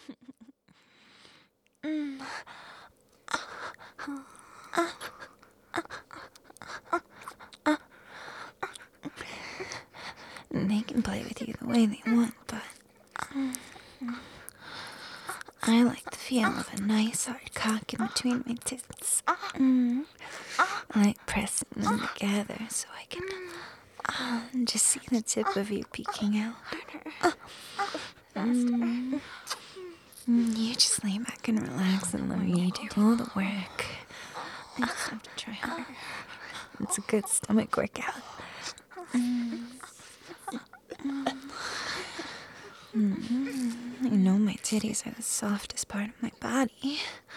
They can play with you the way they want, but I like the feel of a nice hard cock in between my tits. I like pressing them together so I can just see the tip of you peeking out. You just lay back and relax and let me do all the work. I just have to try harder. It's a good stomach workout. You know my titties are the softest part of my body.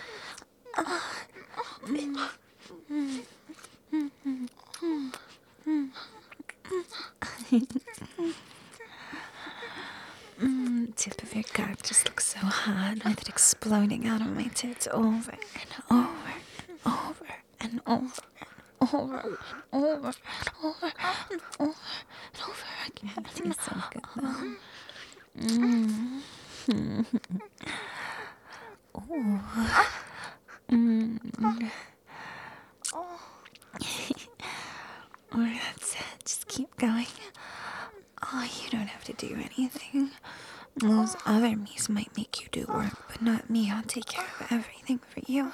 The tip of your cock just looks so hot with it exploding out of my tits over and over and over and over and over and over and over and over and over again. It's so good though. Or that's it. Just keep going. Oh, you don't have to do anything. Those other me's might make you do work, but not me. I'll take care of everything for you.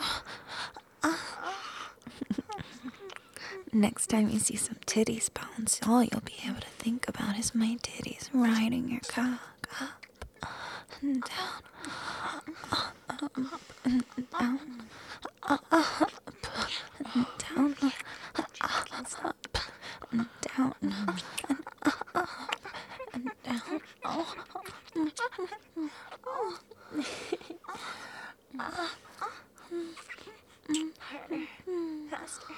Next time you see some titties bounce, all you'll be able to think about is my titties riding your cock up and down, up and down, up and down, up and down, and down. Faster.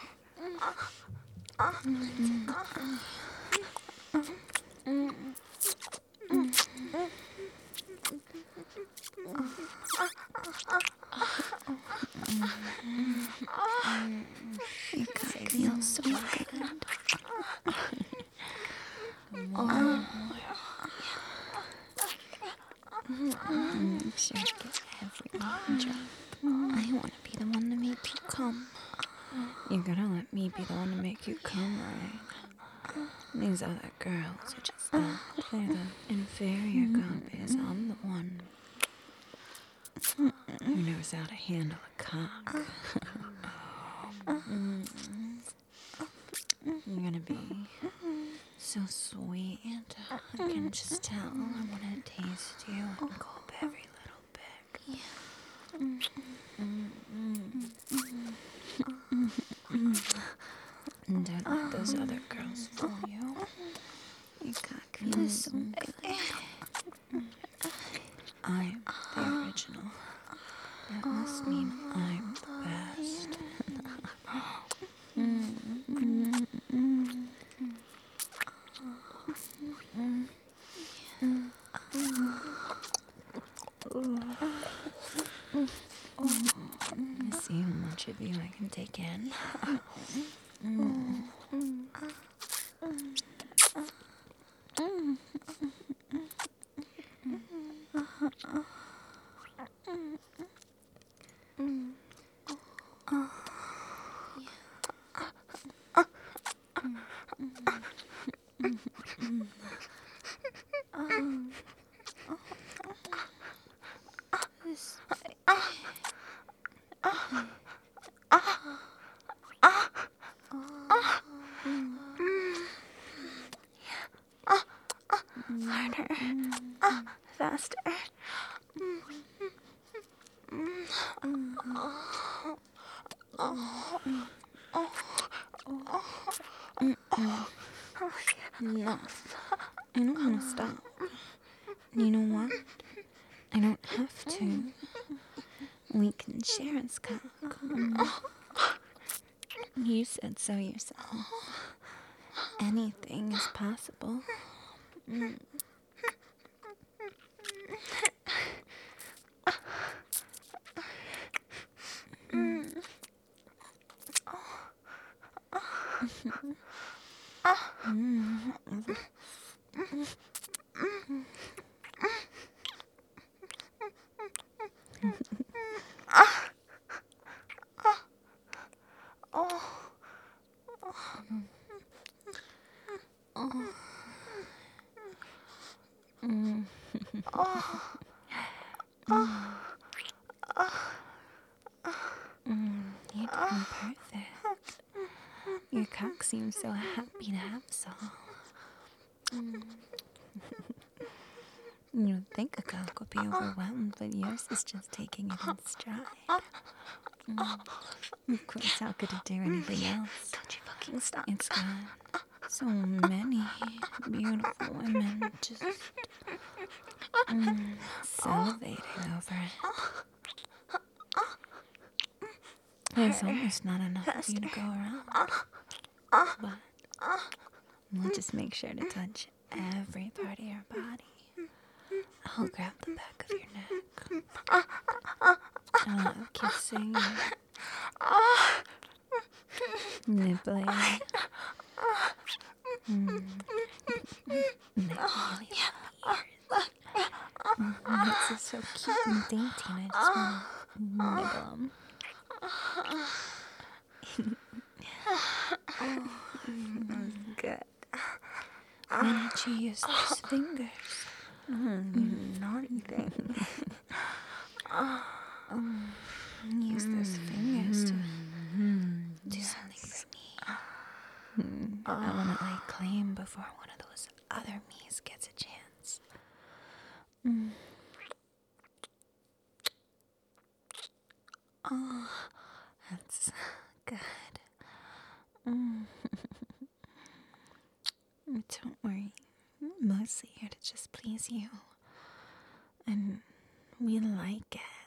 You cock feels so good. Make sure to get every drop. I want to be the one to make you come. You're gonna let me be the one to make you come, right? These other girls are just that. They're the inferior copies. I'm the one who knows how to handle a cock. You're gonna be so sweet. I can just tell. I want to taste you and gulp every little bit. And don't let those other girls fool you. Your cock feels so good. I'm the original. That must mean I'm the best. Let's see how much of you I can take in. Harder. Faster. No, I don't want to stop. You know what? I don't have to. We can share a cock. You said so yourself. Anything is possible. You're doing perfect. Your cock seems so happy to have some. You'd think a cock would be overwhelmed, but yours is just taking it in stride. Of course, how could it do anything else? Don't you fucking stop. It's got so many beautiful women just salivating over it. There's almost not enough of you to go around. But we'll just make sure to touch every part of your body. I'll grab the back of your neck. I love kissing you. Nibbling. Making really happy ears. This is so cute and dainty, and I just want to nibble them. Good. Why don't you use those fingers? Naughty thing. Use those fingers to do something for me. I want to lay claim before one of those other me's gets a chance. Oh, that's good. Don't worry. I'm mostly here to just please you. And we like it.